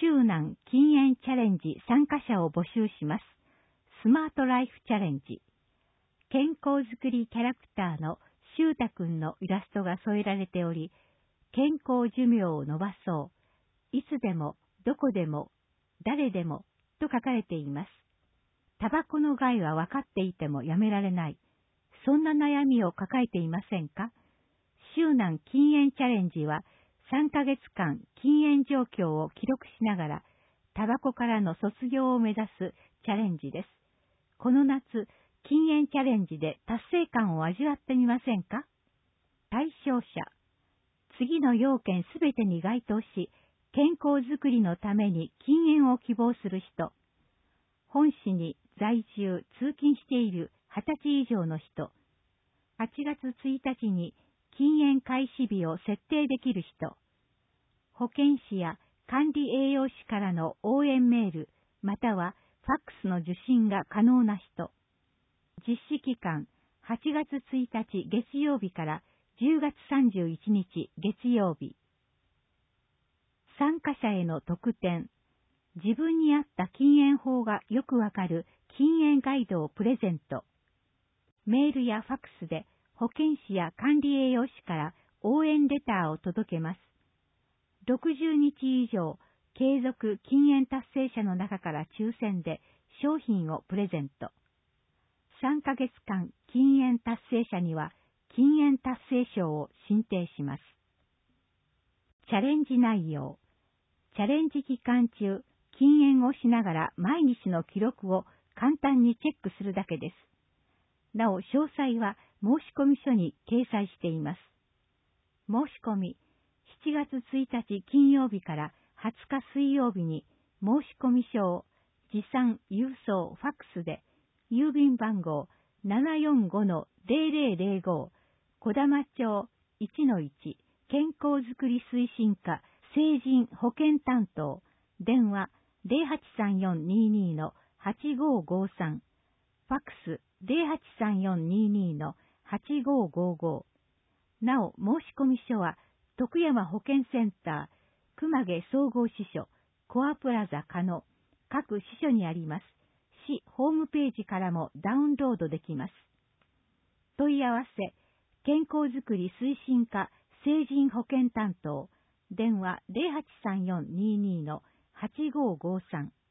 周南禁煙チャレンジ参加者を募集します。スマートライフチャレンジ。健康づくりキャラクターのシュータくんのイラストが添えられており、健康寿命を伸ばそう。いつでも、どこでも、誰でも、と書かれています。タバコの害は分かっていてもやめられない。そんな悩みを抱えていませんか？周南禁煙チャレンジは3ヶ月間禁煙状況を記録しながら、タバコからの卒業を目指すチャレンジです。この夏、禁煙チャレンジで達成感を味わってみませんか？対象者。次の要件すべてに該当し、健康づくりのために禁煙を希望する人。本市に在住、通勤している20歳以上の人。8月1日に禁煙開始日を設定できる人。保健師や管理栄養士からの応援メール、またはファックスの受信が可能な人。実施期間、8月1日月曜日から10月31日月曜日。参加者への特典。自分に合った禁煙法がよくわかる禁煙ガイドをプレゼント。メールやファックスで保健師や管理栄養士から応援レターを届けます。60日以上継続禁煙達成者の中から抽選で商品をプレゼント。3ヶ月間禁煙達成者には禁煙達成賞を進呈します。チャレンジ内容。チャレンジ期間中、禁煙をしながら毎日の記録を簡単にチェックするだけです。なお、詳細は申込書に掲載しています。申し込み、7月1日金曜日から20日水曜日に申込書を持参、郵送、ファックスで、郵便番号 745-0005 小玉町 1-1 健康づくり推進課成人保健担当電話 083422-8553 ファックス 083422-8555 なお申込書は徳山保健センター熊毛総合支所コアプラザ加野各支所にあります市ホームページからもダウンロードできます。問い合わせ、健康づくり推進課成人保健担当、電話 083422-8553